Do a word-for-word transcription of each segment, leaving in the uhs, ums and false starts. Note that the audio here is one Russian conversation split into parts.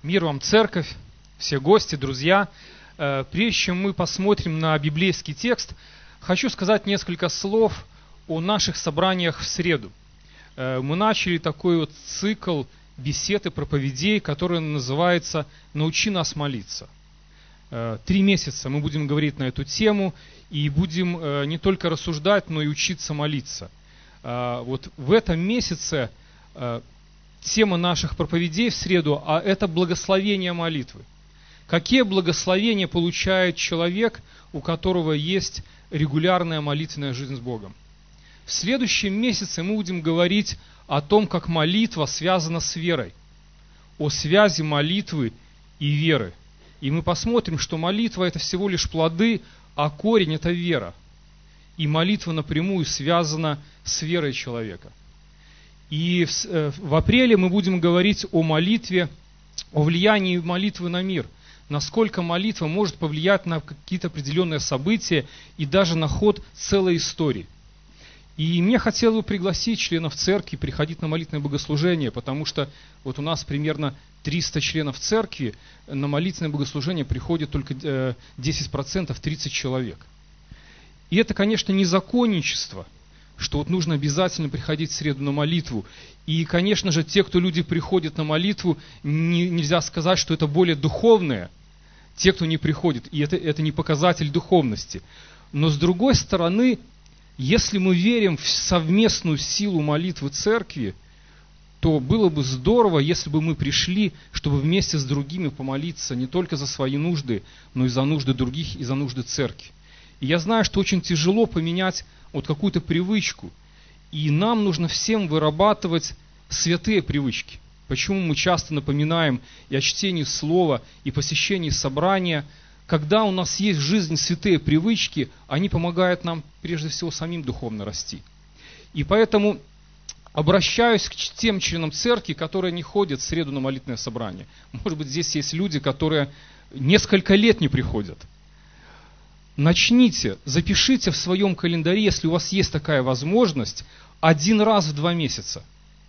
Мир вам, церковь, все гости, друзья. Прежде чем мы посмотрим на библейский текст, хочу сказать несколько слов о наших собраниях в среду. Мы начали такой вот цикл бесед и проповедей, который называется «Научи нас молиться». Три месяца мы будем говорить на эту тему и будем не только рассуждать, но и учиться молиться. Вот в этом месяце тема наших проповедей в среду, а это благословение молитвы. Какие благословения получает человек, у которого есть регулярная молитвенная жизнь с Богом? В следующем месяце мы будем говорить о том, как молитва связана с верой, о связи молитвы и веры. И мы посмотрим, что молитва – это всего лишь плоды, а корень – это вера. И молитва напрямую связана с верой человека. И в, в апреле мы будем говорить о молитве, о влиянии молитвы на мир. Насколько молитва может повлиять на какие-то определенные события и даже на ход целой истории. И мне хотелось бы пригласить членов церкви приходить на молитвенное богослужение, потому что вот у нас примерно триста членов церкви, на молитвенное богослужение приходит только десять процентов, тридцать человек. И это, конечно, не законничество, что вот нужно обязательно приходить в среду на молитву. И, конечно же, те, кто люди приходят на молитву, не, нельзя сказать, что это более духовные, те, кто не приходит. И это, это не показатель духовности. Но с другой стороны, если мы верим в совместную силу молитвы церкви, то было бы здорово, если бы мы пришли, чтобы вместе с другими помолиться не только за свои нужды, но и за нужды других, и за нужды церкви. И я знаю, что очень тяжело поменять вот какую-то привычку. И нам нужно всем вырабатывать святые привычки. Почему мы часто напоминаем и о чтении слова, и посещении собрания. Когда у нас есть в жизни святые привычки, они помогают нам прежде всего самим духовно расти. И поэтому обращаюсь к тем членам церкви, которые не ходят в среду на молитвенное собрание. Может быть, здесь есть люди, которые несколько лет не приходят. Начните, запишите в своем календаре, если у вас есть такая возможность, один раз в два месяца.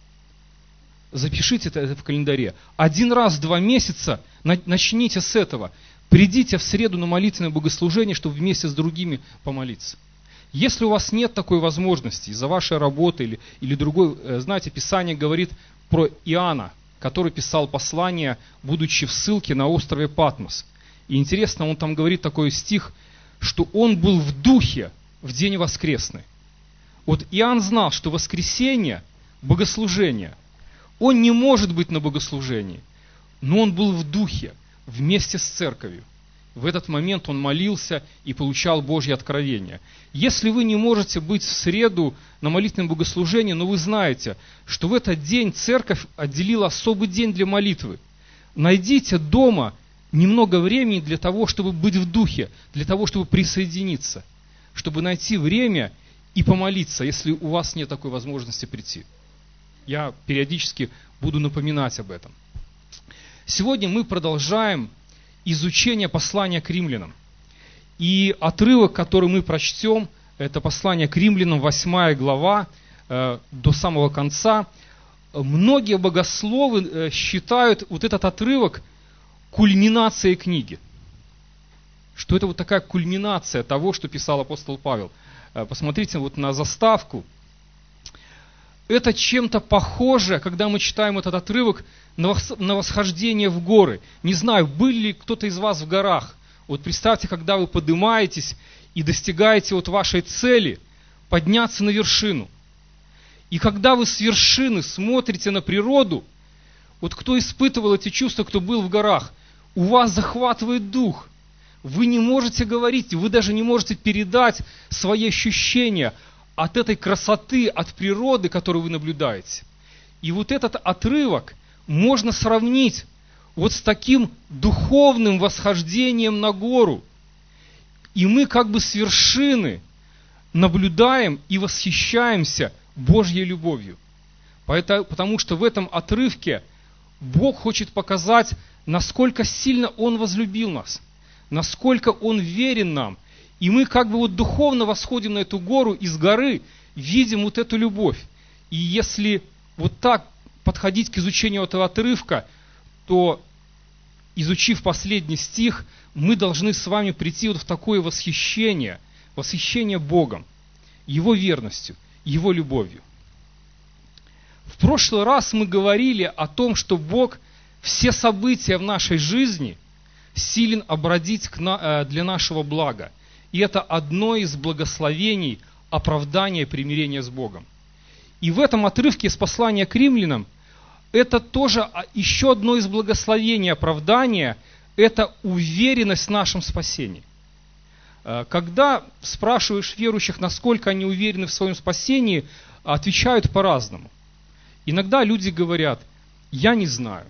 Запишите это в календаре. Один раз в два месяца начните с этого. Придите в среду на молитвенное богослужение, чтобы вместе с другими помолиться. Если у вас нет такой возможности из-за вашей работы или, или другой, знаете, Писание говорит про Иоанна, который писал послание, будучи в ссылке на острове Патмос. И интересно, он там говорит такой стих, что он был в духе в день воскресный. Вот Иоанн знал, что воскресенье, богослужение, он не может быть на богослужении, но он был в духе, вместе с церковью. В этот момент он молился и получал Божье откровение. Если вы не можете быть в среду на молитвенном богослужении, но вы знаете, что в этот день церковь отделила особый день для молитвы, найдите дома немного времени для того, чтобы быть в духе, для того, чтобы присоединиться, чтобы найти время и помолиться, если у вас нет такой возможности прийти. Я периодически буду напоминать об этом. Сегодня мы продолжаем изучение послания к римлянам. И отрывок, который мы прочтем, это послание к римлянам, восьмая глава, э, до самого конца. Многие богословы э, считают вот этот отрывок кульминацией книги. Что это вот такая кульминация того, что писал апостол Павел. Э, посмотрите вот на заставку. Это чем-то похоже, когда мы читаем этот отрывок, на восхождение в горы. Не знаю, был ли кто-то из вас в горах. Вот представьте, когда вы поднимаетесь и достигаете вот вашей цели, подняться на вершину. И когда вы с вершины смотрите на природу, вот кто испытывал эти чувства, кто был в горах, у вас захватывает дух. Вы не можете говорить, вы даже не можете передать свои ощущения от этой красоты, от природы, которую вы наблюдаете. И вот этот отрывок можно сравнить вот с таким духовным восхождением на гору. И мы как бы с вершины наблюдаем и восхищаемся Божьей любовью. Потому что в этом отрывке Бог хочет показать, насколько сильно Он возлюбил нас, насколько Он верен нам. И мы как бы вот духовно восходим на эту гору, и с горы видим вот эту любовь. И если вот так подходить к изучению этого отрывка, то изучив последний стих, мы должны с вами прийти вот в такое восхищение, восхищение Богом, Его верностью, Его любовью. В прошлый раз мы говорили о том, что Бог все события в нашей жизни силен обратить для нашего блага. И это одно из благословений, оправдания и примирения с Богом. И в этом отрывке из послания к римлянам это тоже еще одно из благословений, оправдания, это уверенность в нашем спасении. Когда спрашиваешь верующих, насколько они уверены в своем спасении, отвечают по-разному. Иногда люди говорят: я не знаю,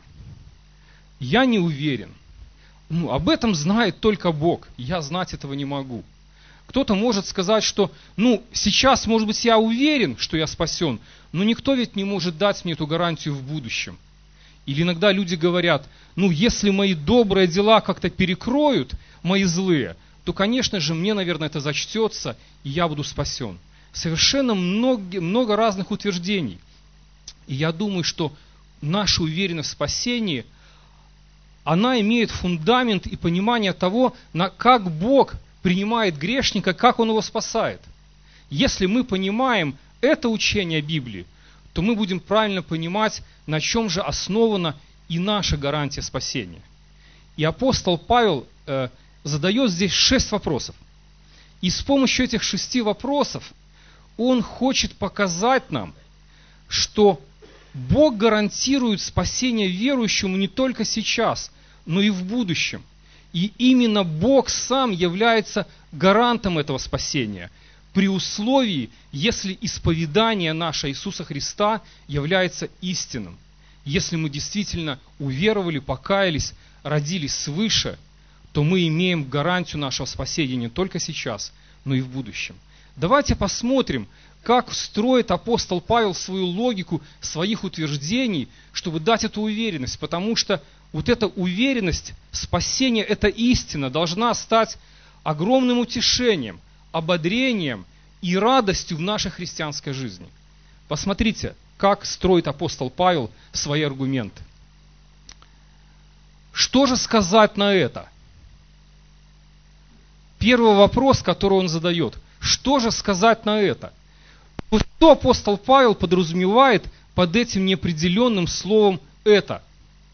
я не уверен. Ну, об этом знает только Бог, я знать этого не могу. Кто-то может сказать, что ну, сейчас, может быть, я уверен, что я спасен, но никто ведь не может дать мне эту гарантию в будущем. Или иногда люди говорят: ну, если мои добрые дела как-то перекроют мои злые, то, конечно же, мне, наверное, это зачтется, и я буду спасен. Совершенно много, много разных утверждений. И я думаю, что наша уверенность в спасении, она имеет фундамент и понимание того, как Бог принимает грешника, как Он его спасает. Если мы понимаем это учение Библии, то мы будем правильно понимать, на чем же основана и наша гарантия спасения. И апостол Павел э, задает здесь шесть вопросов. И с помощью этих шести вопросов он хочет показать нам, что Бог гарантирует спасение верующему не только сейчас, но и в будущем. И именно Бог сам является гарантом этого спасения, при условии, если исповедание наше Иисуса Христа является истинным. Если мы действительно уверовали, покаялись, родились свыше, то мы имеем гарантию нашего спасения не только сейчас, но и в будущем. Давайте посмотрим, как строит апостол Павел свою логику своих утверждений, чтобы дать эту уверенность. Потому что вот эта уверенность, спасение, эта истина должна стать огромным утешением, ободрением и радостью в нашей христианской жизни. Посмотрите, как строит апостол Павел свои аргументы. Что же сказать на это? Первый вопрос, который он задает. Что же сказать на это? Что апостол Павел подразумевает под этим неопределенным словом «это»?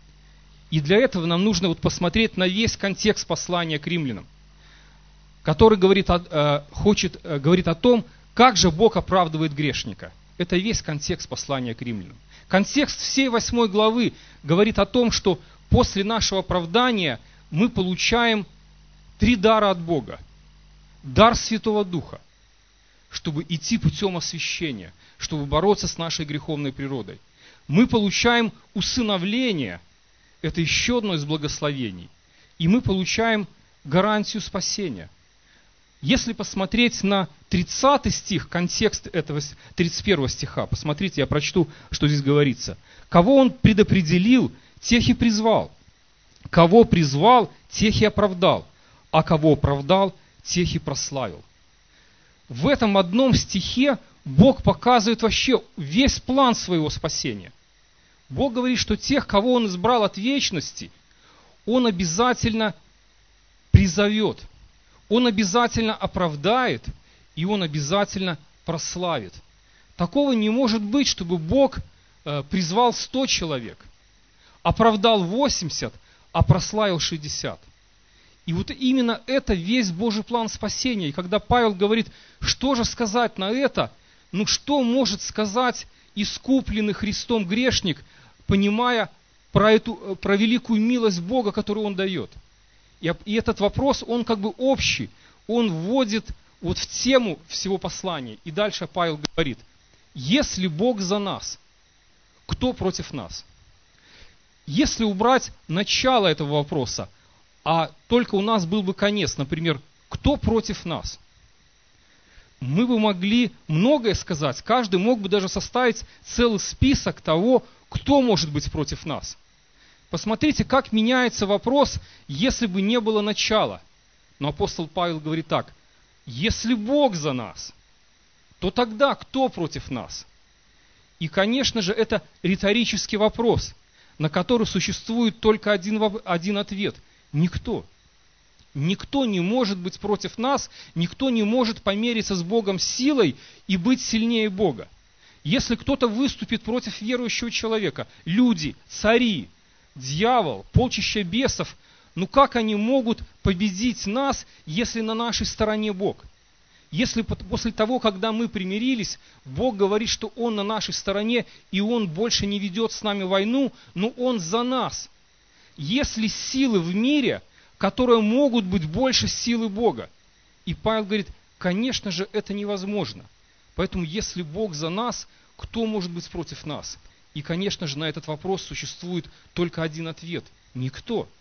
И для этого нам нужно вот посмотреть на весь контекст послания к римлянам, который говорит о, э, хочет, э, говорит о том, как же Бог оправдывает грешника. Это весь контекст послания к римлянам. Контекст всей восьмой главы говорит о том, что после нашего оправдания мы получаем три дара от Бога. Дар Святого Духа, чтобы идти путем освящения, чтобы бороться с нашей греховной природой. Мы получаем усыновление, это еще одно из благословений. И мы получаем гарантию спасения. Если посмотреть на тридцатый стих, контекст этого тридцать первого стиха, посмотрите, я прочту, что здесь говорится. Кого Он предопределил, тех и призвал. Кого призвал, тех и оправдал. А кого оправдал, тех и прославил. В этом одном стихе Бог показывает вообще весь план своего спасения. Бог говорит, что тех, кого Он избрал от вечности, Он обязательно призовет, Он обязательно оправдает, и Он обязательно прославит. Такого не может быть, чтобы Бог э, призвал сто человек, оправдал восемьдесят, а прославил шестьдесят. И вот именно это весь Божий план спасения. И когда Павел говорит, что же сказать на это, ну что может сказать искупленный Христом грешник, понимая про, эту, про великую милость Бога, которую Он дает. И, и этот вопрос, он как бы общий, он вводит вот в тему всего послания. И дальше Павел говорит, если Бог за нас, кто против нас? Если убрать начало этого вопроса, а только у нас был бы конец, например, кто против нас? Мы бы могли многое сказать, каждый мог бы даже составить целый список того, кто может быть против нас. Посмотрите, как меняется вопрос, если бы не было начала. Но апостол Павел говорит так, если Бог за нас, то тогда кто против нас? И, конечно же, это риторический вопрос. на который существует только один, один ответ – никто. Никто не может быть против нас, никто не может помериться с Богом силой и быть сильнее Бога. Если кто-то выступит против верующего человека, люди, цари, дьявол, полчища бесов, ну как они могут победить нас, если на нашей стороне Бог? Если после того, когда мы примирились, Бог говорит, что Он на нашей стороне, и Он больше не ведет с нами войну, но Он за нас. Если силы в мире, которые могут быть больше силы Бога. И Павел говорит, конечно же, это невозможно. Поэтому, если Бог за нас, кто может быть против нас? И, конечно же, на этот вопрос существует только один ответ – никто.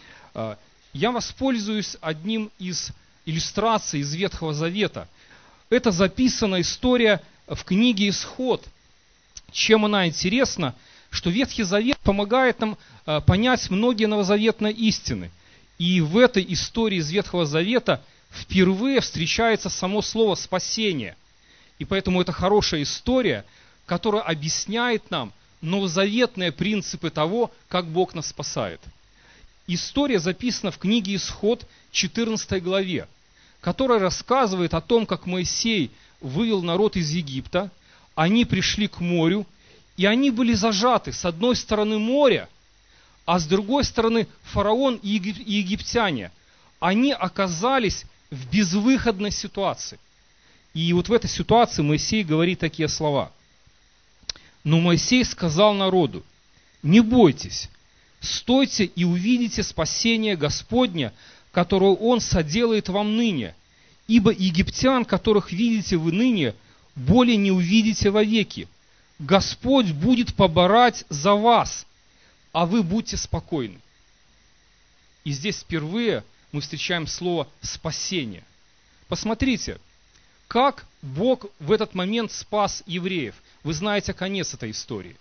Я воспользуюсь одним из иллюстраций из Ветхого Завета. Это записана история в книге «Исход». Чем она интересна? Что Ветхий Завет помогает нам понять многие новозаветные истины. И в этой истории из Ветхого Завета впервые встречается само слово «спасение». И поэтому это хорошая история, которая объясняет нам новозаветные принципы того, как Бог нас спасает. История записана в книге «Исход» четырнадцатой главе, которая рассказывает о том, как Моисей вывел народ из Египта, они пришли к морю, и они были зажаты с одной стороны моря, а с другой стороны фараон и египтяне. Они оказались в безвыходной ситуации. И вот в этой ситуации Моисей говорит такие слова. Но Моисей сказал народу: не бойтесь, стойте и увидите спасение Господня, которое Он соделает вам ныне, ибо египтян, которых видите вы ныне, более не увидите вовеки. Господь будет поборать за вас, а вы будьте спокойны. И здесь впервые мы встречаем слово «спасение». Посмотрите, как Бог в этот момент спас евреев. Вы знаете конец этой истории.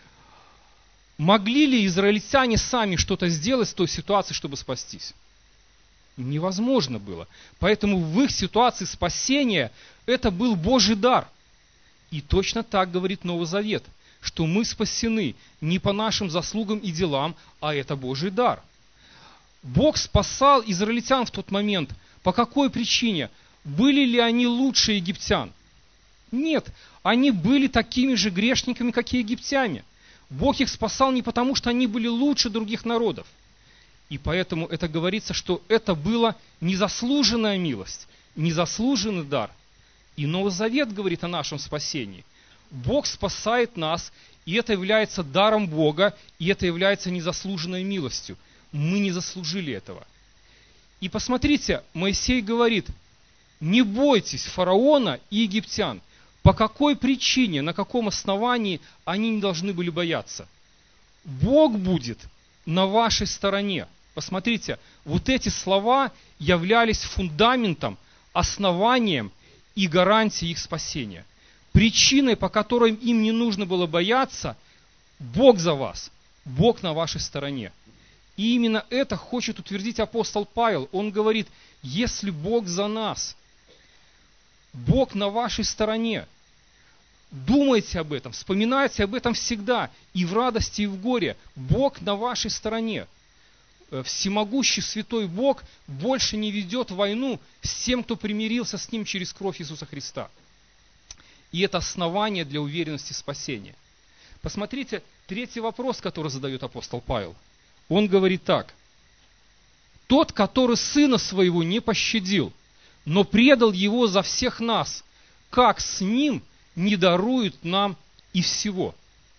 Могли ли израильтяне сами что-то сделать в той ситуации, чтобы спастись? Невозможно было. Поэтому в их ситуации спасения это был Божий дар. И точно так говорит Новый Завет, что мы спасены не по нашим заслугам и делам, а это Божий дар. Бог спасал израильтян в тот момент. По какой причине? Были ли они лучше египтян? Нет, они были такими же грешниками, как и египтяне. Бог их спасал не потому, что они были лучше других народов. И поэтому это говорится, что это была незаслуженная милость, незаслуженный дар. И Новый Завет говорит о нашем спасении. Бог спасает нас, и это является даром Бога, и это является незаслуженной милостью. Мы не заслужили этого. И посмотрите, Моисей говорит: не бойтесь фараона и египтян. По какой причине, на каком основании они не должны были бояться? Бог будет на вашей стороне. Посмотрите, вот эти слова являлись фундаментом, основанием и гарантией их спасения. Причиной, по которой им не нужно было бояться, Бог за вас, Бог на вашей стороне. И именно это хочет утвердить апостол Павел. Он говорит: если Бог за нас, Бог на вашей стороне, думайте об этом, вспоминайте об этом всегда, и в радости, и в горе. Бог на вашей стороне. Всемогущий святой Бог больше не ведет войну с тем, кто примирился с Ним через кровь Иисуса Христа. И это основание для уверенности спасения. Посмотрите, третий вопрос, который задает апостол Павел. Он говорит так: тот, который сына своего не пощадил, но предал его за всех нас, как с ним не дарует нам и всего?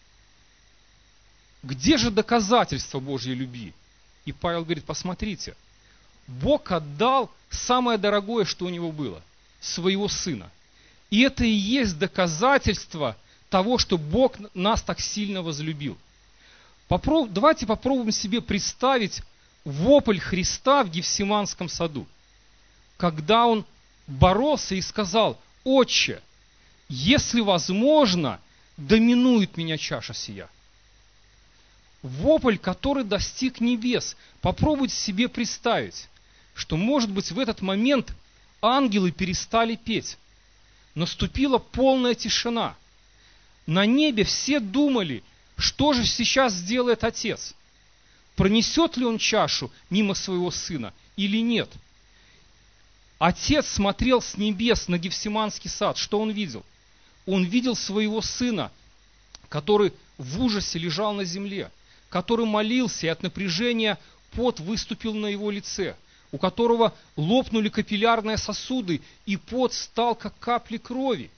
Где же доказательство Божьей любви? И Павел говорит: посмотрите, Бог отдал самое дорогое, что у него было, своего сына. И это и есть доказательство того, что Бог нас так сильно возлюбил. Попроб... Давайте попробуем себе представить вопль Христа в Гефсиманском саду, когда Он боролся и сказал: «Отче, если возможно, доминует меня чаша сия». Вопль, который достиг небес. Попробуйте себе представить, что, может быть, в этот момент ангелы перестали петь. Наступила полная тишина. На небе все думали, Что же сейчас сделает отец? Пронесет ли он чашу мимо своего сына или нет? Отец смотрел с небес на Гефсиманский сад. Что он видел? Он видел своего сына, который в ужасе лежал на земле, который молился, и от напряжения пот выступил на его лице, у которого лопнули капиллярные сосуды, и пот стал, как капли крови.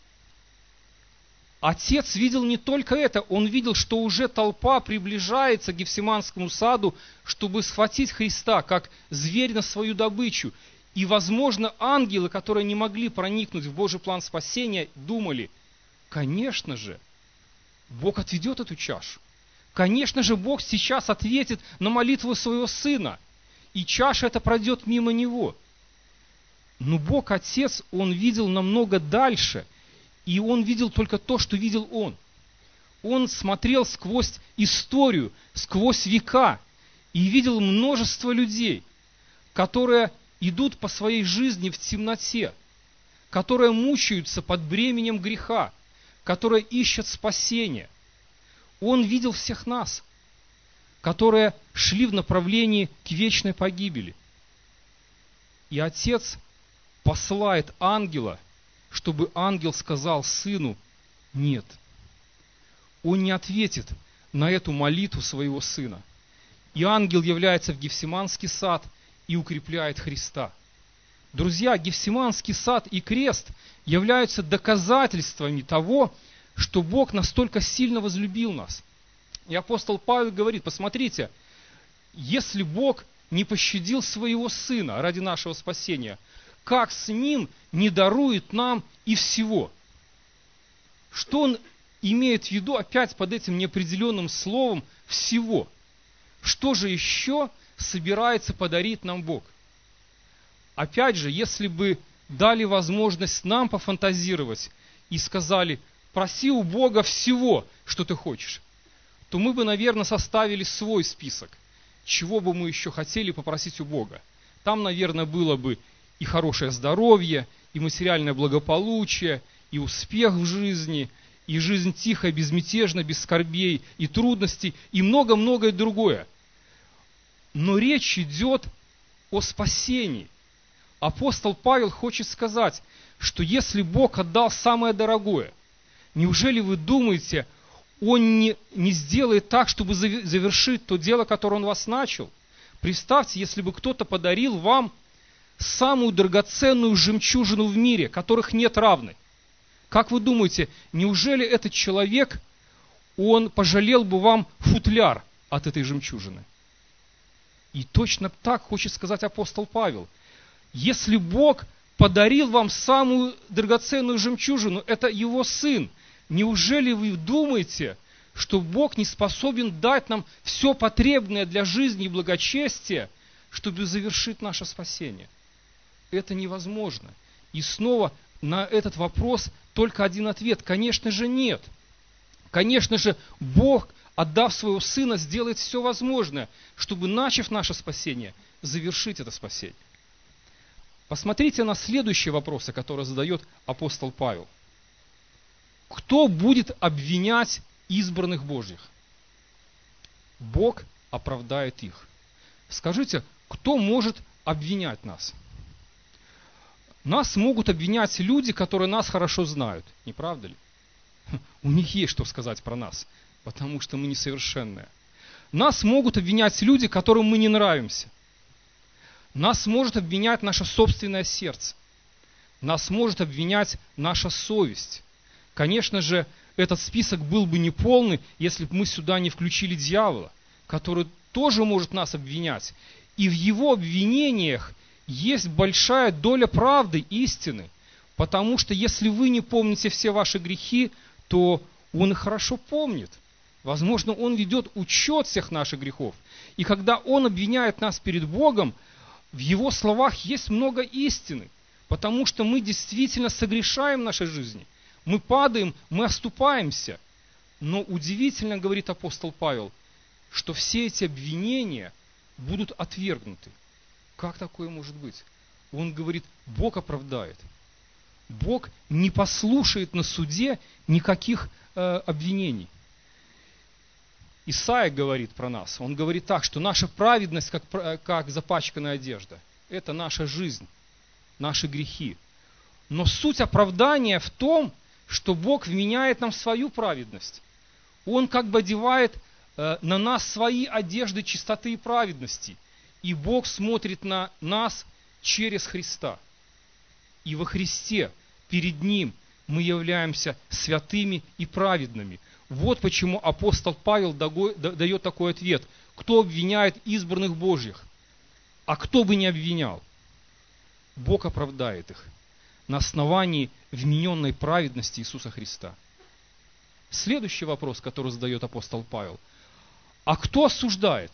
Отец видел не только это, он видел, что уже толпа приближается к Гефсиманскому саду, чтобы схватить Христа, как зверь на свою добычу. И, возможно, ангелы, которые не могли проникнуть в Божий план спасения, думали, конечно же, Бог отведет эту чашу. Конечно же, Бог сейчас ответит на молитву своего сына, и чаша эта пройдет мимо него. Но Бог Отец, Он видел намного дальше, и Он видел только то, что видел Он. Он смотрел сквозь историю, сквозь века, и видел множество людей, которые идут по своей жизни в темноте, которые мучаются под бременем греха, которые ищут спасения. Он видел всех нас, которые шли в направлении к вечной погибели. И Отец посылает ангела, чтобы ангел сказал сыну «нет». Он не ответит на эту молитву своего сына. И ангел является в Гефсиманский сад и укрепляет Христа. Друзья, Гефсиманский сад и крест являются доказательствами того, что Бог настолько сильно возлюбил нас. И апостол Павел говорит, посмотрите, если Бог не пощадил своего Сына ради нашего спасения, как с Ним не дарует нам и всего? Что он имеет в виду опять под этим неопределенным словом «всего»? Что же еще собирается подарить нам Бог? Опять же, если бы дали возможность нам пофантазировать и сказали, проси у Бога всего, что ты хочешь, то мы бы, наверное, составили свой список, чего бы мы еще хотели попросить у Бога. Там, наверное, было бы и хорошее здоровье, и материальное благополучие, и успех в жизни, и жизнь тихая, безмятежна, без скорбей и трудностей, и много-многое другое. Но речь идет о спасении. Апостол Павел хочет сказать, что если Бог отдал самое дорогое, неужели вы думаете, Он не, не сделает так, чтобы завершить то дело, которое Он вас начал? Представьте, если бы кто-то подарил вам самую драгоценную жемчужину в мире, которых нет равной. Как вы думаете, неужели этот человек, он пожалел бы вам футляр от этой жемчужины? И точно так хочет сказать апостол Павел. Если Бог подарил вам самую драгоценную жемчужину, это Его Сын, неужели вы думаете, что Бог не способен дать нам все потребное для жизни и благочестия, чтобы завершить наше спасение? Это невозможно. И снова на этот вопрос только один ответ. Конечно же, нет. Конечно же, Бог, отдав своего Сына, сделает все возможное, чтобы, начав наше спасение, завершить это спасение. Посмотрите на следующие вопросы, которые задает апостол Павел. Кто будет обвинять избранных Божьих? Бог оправдает их. Скажите, кто может обвинять нас? Нас могут обвинять люди, которые нас хорошо знают, не правда ли? У них есть что сказать про нас, потому что мы несовершенные. Нас могут обвинять люди, которым мы не нравимся. Нас может обвинять наше собственное сердце. Нас может обвинять наша совесть. Конечно же, этот список был бы неполный, если бы мы сюда не включили дьявола, который тоже может нас обвинять. И в его обвинениях есть большая доля правды, истины. Потому что если вы не помните все ваши грехи, то он их хорошо помнит. Возможно, он ведет учет всех наших грехов. И когда он обвиняет нас перед Богом, в его словах есть много истины. Потому что мы действительно согрешаем в нашей жизни. Мы падаем, мы оступаемся. Но удивительно, говорит апостол Павел, что все эти обвинения будут отвергнуты. Как такое может быть? Он говорит, Бог оправдает. Бог не послушает на суде никаких э, обвинений. Исаия говорит про нас. Он говорит так, что наша праведность, как, как запачканная одежда, это наша жизнь, наши грехи. Но суть оправдания в том, что Бог вменяет нам свою праведность. Он как бы одевает э, на нас свои одежды чистоты и праведности. И Бог смотрит на нас через Христа. И во Христе, перед Ним, мы являемся святыми и праведными. Вот почему апостол Павел дает такой ответ. Кто обвиняет избранных Божьих? А кто бы не обвинял? Бог оправдает их на основании вмененной праведности Иисуса Христа. Следующий вопрос, который задает апостол Павел. А кто осуждает?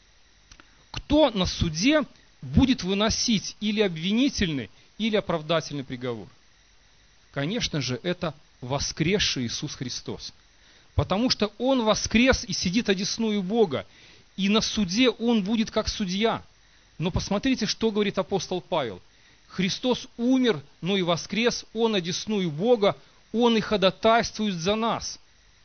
Кто на суде будет выносить или обвинительный, или оправдательный приговор? Конечно же, это воскресший Иисус Христос. Потому что Он воскрес и сидит одесную Бога. И на суде Он будет как судья. Но посмотрите, что говорит апостол Павел. Христос умер, но и воскрес, Он одесную Бога, Он и ходатайствует за нас.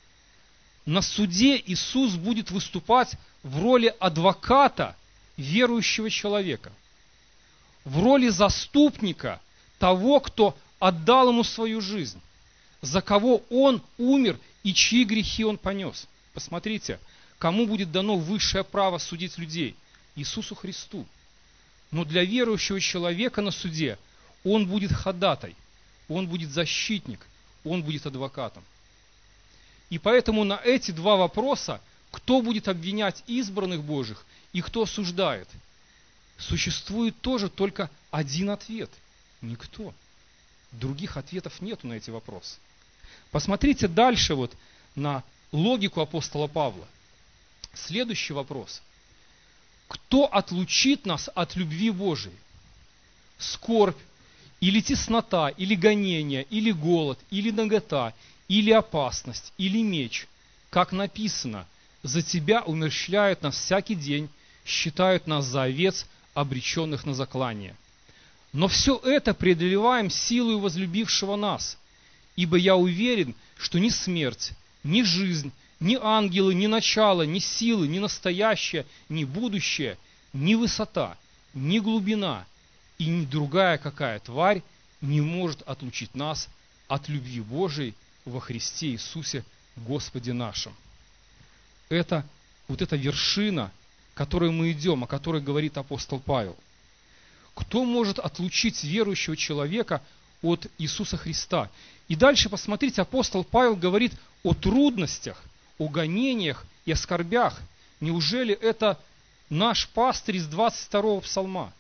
На суде Иисус будет выступать в роли адвоката верующего человека. В роли заступника того, кто отдал Ему свою жизнь. За кого Он умер и чьи грехи Он понес. Посмотрите, кому будет дано высшее право судить людей? Иисусу Христу. Но для верующего человека на суде он будет ходатай, он будет защитник, он будет адвокатом. И поэтому на эти два вопроса, кто будет обвинять избранных Божьих и кто осуждает, существует тоже только один ответ. Никто. Других ответов нету на эти вопросы. Посмотрите дальше вот на логику апостола Павла. Следующий вопрос. Кто отлучит нас от любви Божией? Скорбь, или теснота, или гонение, или голод, или нагота, или опасность, или меч. Как написано, за Тебя умерщвляют нас всякий день, считают нас за овец, обреченных на заклание. Но все это преодолеваем силою возлюбившего нас, ибо я уверен, что ни смерть, ни жизнь, ни ангелы, ни начало, ни силы, ни настоящее, ни будущее, ни высота, ни глубина и ни другая какая тварь не может отлучить нас от любви Божией во Христе Иисусе Господе нашим. Это вот эта вершина, к которой мы идем, о которой говорит апостол Павел. Кто может отлучить верующего человека от Иисуса Христа? И дальше, посмотрите, апостол Павел говорит о трудностях, о гонениях и о скорбях. Неужели это наш пастырь из двадцать второго псалма?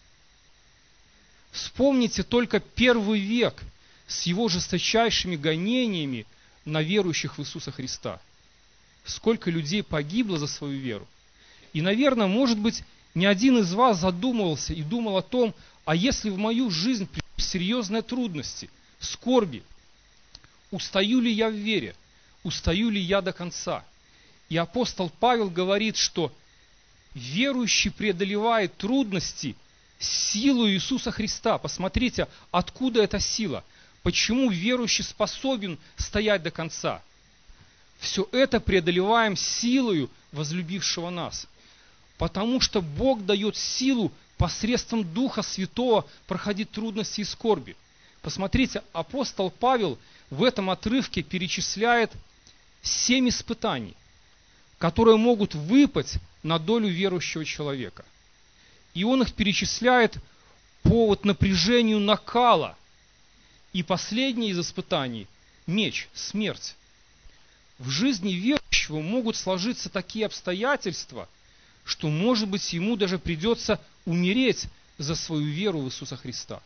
Вспомните только первый век с его жесточайшими гонениями на верующих в Иисуса Христа. Сколько людей погибло за свою веру. И, наверное, может быть, ни один из вас задумывался и думал о том, а если в мою жизнь придут серьезные трудности, скорби, устаю ли я в вере? Устаю ли я до конца? И апостол Павел говорит, что верующий преодолевает трудности силу Иисуса Христа. Посмотрите, откуда эта сила? Почему верующий способен стоять до конца? Все это преодолеваем силою возлюбившего нас. Потому что Бог дает силу посредством Духа Святого проходить трудности и скорби. Посмотрите, апостол Павел в этом отрывке перечисляет семь испытаний, которые могут выпасть на долю верующего человека. И он их перечисляет по вот напряжению накала. И последнее из испытаний – меч, смерть. В жизни верующего могут сложиться такие обстоятельства, что, может быть, ему даже придется умереть за свою веру в Иисуса Христа.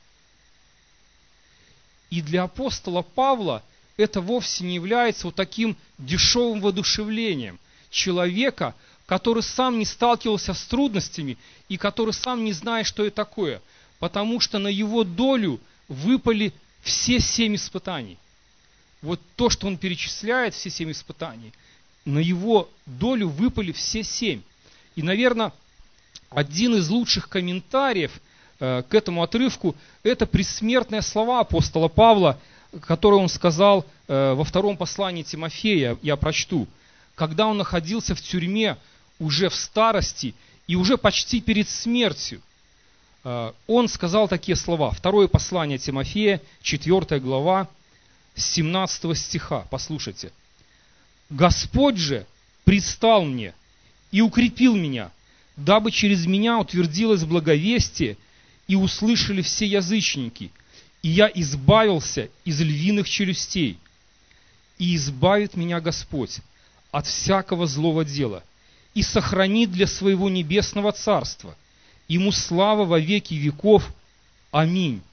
И для апостола Павла это вовсе не является вот таким дешевым воодушевлением человека, который сам не сталкивался с трудностями и который сам не знает, что это такое, потому что на его долю выпали все семь испытаний. Вот то, что он перечисляет, все семь испытаний, на его долю выпали все семь. И, наверное, один из лучших комментариев э, к этому отрывку – это предсмертные слова апостола Павла, которые он сказал э, во втором послании Тимофея, я прочту. когда он находился в тюрьме уже в старости и уже почти перед смертью, он сказал такие слова. Второе послание Тимофея, четвёртая глава, с семнадцатого стиха. Послушайте. «Господь же предстал мне и укрепил меня, дабы через меня утвердилось благовестие, и услышали все язычники, и я избавился из львиных челюстей. И избавит меня Господь от всякого злого дела, и сохранит для своего небесного царства. Ему слава во веки веков. Аминь».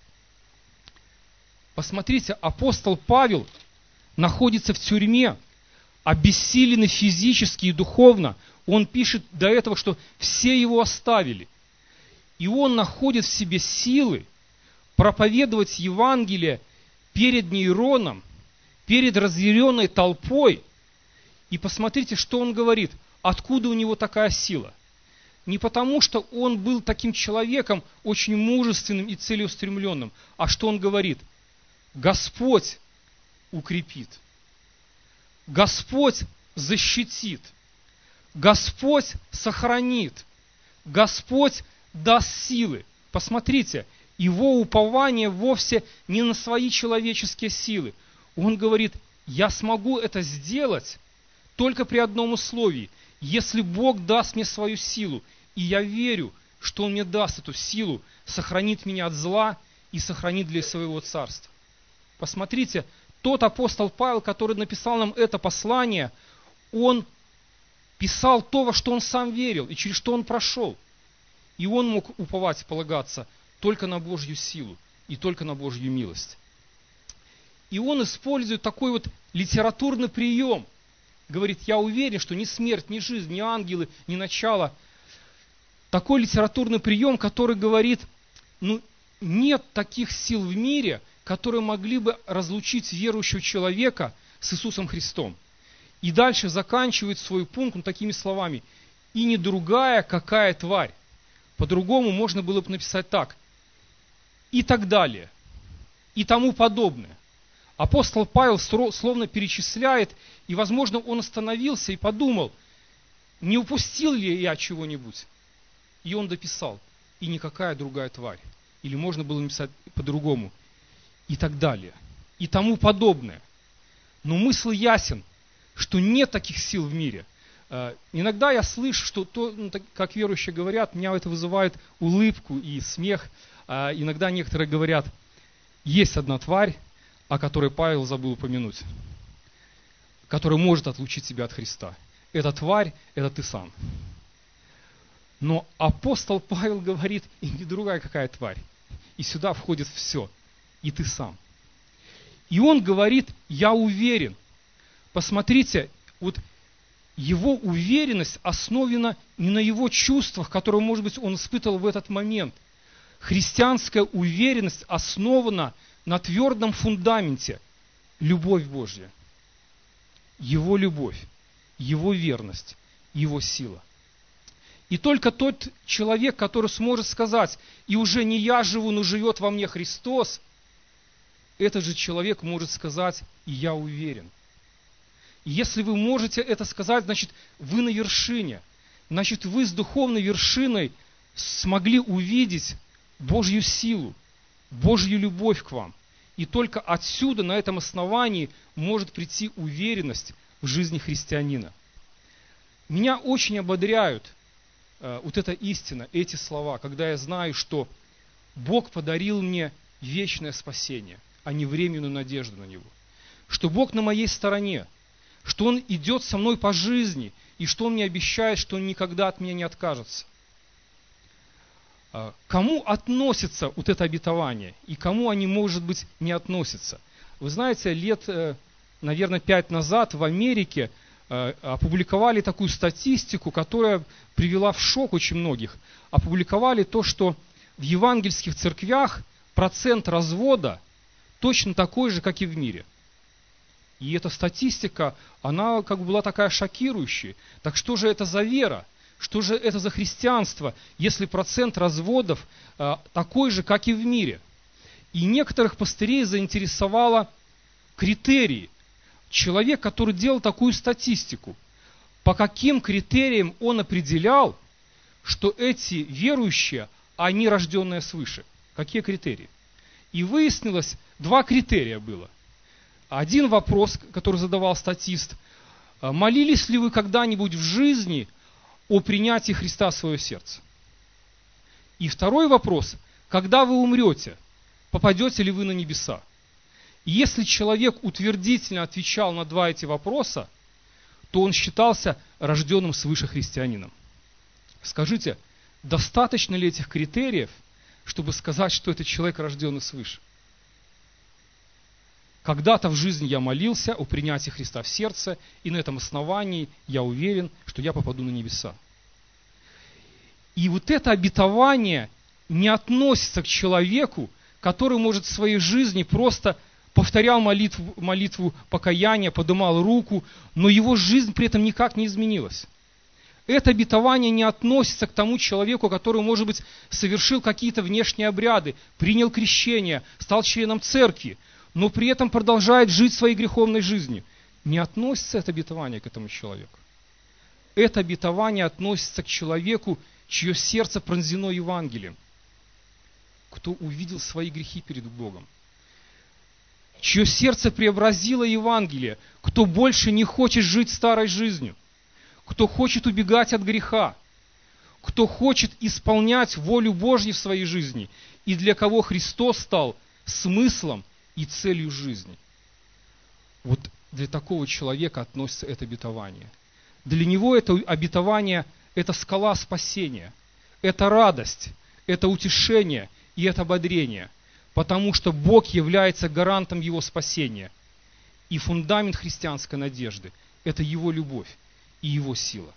Посмотрите, апостол Павел находится в тюрьме, обессиленный физически и духовно. Он пишет до этого, что все его оставили. И он находит в себе силы проповедовать Евангелие перед Нейроном, перед разъяренной толпой. И посмотрите, что он говорит. Откуда у него такая сила? Не потому, что он был таким человеком, очень мужественным и целеустремленным, а что он говорит? Господь укрепит. Господь защитит. Господь сохранит. Господь даст силы. Посмотрите, его упование вовсе не на свои человеческие силы. Он говорит, я смогу это сделать только при одном условии. Если Бог даст мне свою силу, и я верю, что Он мне даст эту силу, сохранит меня от зла и сохранит для своего царства. Посмотрите, тот апостол Павел, который написал нам это послание, он писал то, во что он сам верил, и через что он прошел. И он мог уповать, полагаться только на Божью силу и только на Божью милость. И он использует такой вот литературный прием. Говорит, я уверен, что ни смерть, ни жизнь, ни ангелы, ни начало. Такой литературный прием, который говорит, ну, нет таких сил в мире, которые могли бы разлучить верующего человека с Иисусом Христом. И дальше заканчивает свой пункт он такими словами. И не другая какая тварь. По-другому можно было бы написать так. И так далее. И тому подобное. Апостол Павел словно перечисляет, и, возможно, он остановился и подумал, не упустил ли я чего-нибудь? И он дописал, и никакая другая тварь. Или можно было написать по-другому. И так далее. И тому подобное. Но мысль ясен, что нет таких сил в мире. Иногда я слышу, что, то, ну, так, как верующие говорят, меня это вызывает улыбку и смех. Иногда некоторые говорят, есть одна тварь, о которой Павел забыл упомянуть, которая может отлучить тебя от Христа. Эта тварь, это ты сам. Но апостол Павел говорит, и не другая какая тварь. И сюда входит все. И ты сам. И он говорит, я уверен. Посмотрите, вот его уверенность основана не на его чувствах, которые, может быть, он испытывал в этот момент. Христианская уверенность основана на твердом фундаменте. Любовь Божья. Его любовь, его верность, его сила. И только тот человек, который сможет сказать, и уже не я живу, но живет во мне Христос, этот же человек может сказать, и я уверен. И если вы можете это сказать, значит, вы на вершине. Значит, вы с духовной вершиной смогли увидеть Божью силу, Божью любовь к вам. И только отсюда, на этом основании, может прийти уверенность в жизни христианина. Меня очень ободряют э, вот эта истина, эти слова, когда я знаю, что Бог подарил мне вечное спасение, а не временную надежду на Него. Что Бог на моей стороне, что Он идет со мной по жизни, и что Он мне обещает, что Он никогда от меня не откажется. Кому относится вот это обетование, и кому они, может быть, не относятся? Вы знаете, лет, наверное, пять назад в Америке опубликовали такую статистику, которая привела в шок очень многих. Опубликовали то, что в евангельских церквях процент развода точно такой же, как и в мире. И эта статистика, она как бы была такая шокирующая. Так что же это за вера? Что же это за христианство, если процент разводов э, такой же, как и в мире? И некоторых пастырей заинтересовало критерии, Человек, который делал такую статистику, по каким критериям он определял, что эти верующие, они рожденные свыше? Какие критерии? И выяснилось, два критерия было. Один вопрос, который задавал статист: молились ли вы когда-нибудь в жизни о принятии Христа в свое сердце? И второй вопрос: когда вы умрете, попадете ли вы на небеса? И если человек утвердительно отвечал на два эти вопроса, то он считался рожденным свыше христианином. Скажите, достаточно ли этих критериев, чтобы сказать, что этот человек рожденный свыше? Когда-то в жизни я молился о принятии Христа в сердце, и на этом основании я уверен, что я попаду на небеса. И вот это обетование не относится к человеку, который может в своей жизни просто повторял молитву, молитву покаяния, поднимал руку, но его жизнь при этом никак не изменилась. Это обетование не относится к тому человеку, который, может быть, совершил какие-то внешние обряды, принял крещение, стал членом церкви, но при этом продолжает жить своей греховной жизнью. Не относится это обетование к этому человеку. Это обетование относится к человеку, чье сердце пронзено Евангелием, кто увидел свои грехи перед Богом, чье сердце преобразило Евангелие, кто больше не хочет жить старой жизнью, кто хочет убегать от греха, кто хочет исполнять волю Божью в своей жизни, и для кого Христос стал смыслом и целью жизни. Вот для такого человека относится это обетование. Для него это обетование – это скала спасения, это радость, это утешение и это ободрение, потому что Бог является гарантом его спасения. И фундамент христианской надежды – это его любовь и его сила.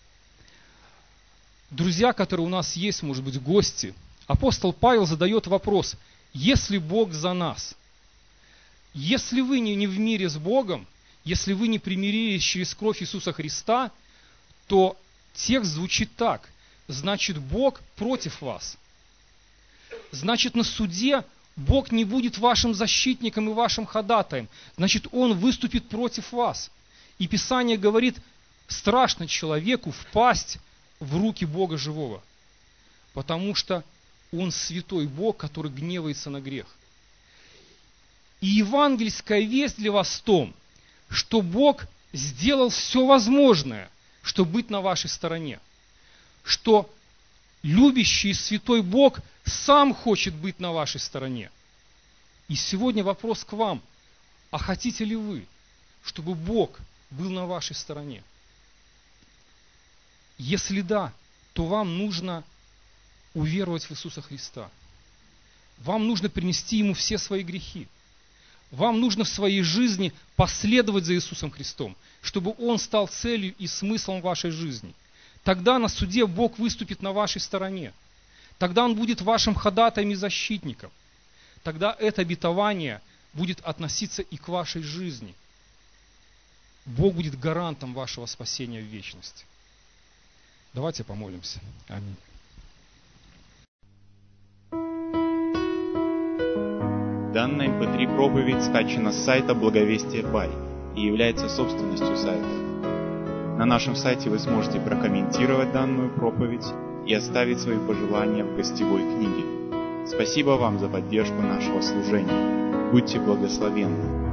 Друзья, которые у нас есть, может быть, гости, апостол Павел задает вопрос: если Бог за нас, если вы не в мире с Богом, если вы не примирились через кровь Иисуса Христа, то текст звучит так: значит, Бог против вас. Значит, на суде Бог не будет вашим защитником и вашим ходатаем. Значит, Он выступит против вас. И Писание говорит: страшно человеку впасть в руки Бога живого, потому что Он святой Бог, который гневается на грех. И евангельская весть для вас в том, что Бог сделал все возможное, чтобы быть на вашей стороне. Что любящий святой Бог сам хочет быть на вашей стороне. И сегодня вопрос к вам: а хотите ли вы, чтобы Бог был на вашей стороне? Если да, то вам нужно уверовать в Иисуса Христа. Вам нужно принести Ему все свои грехи. Вам нужно в своей жизни последовать за Иисусом Христом, чтобы Он стал целью и смыслом вашей жизни. Тогда на суде Бог выступит на вашей стороне. Тогда Он будет вашим ходатаем и защитником. Тогда это обетование будет относиться и к вашей жизни. Бог будет гарантом вашего спасения в вечности. Давайте помолимся. Аминь. Данная эм пэ три проповедь скачана с сайта Благовестие Бай и является собственностью сайта. На нашем сайте вы сможете прокомментировать данную проповедь и оставить свои пожелания в гостевой книге. Спасибо вам за поддержку нашего служения. Будьте благословенны.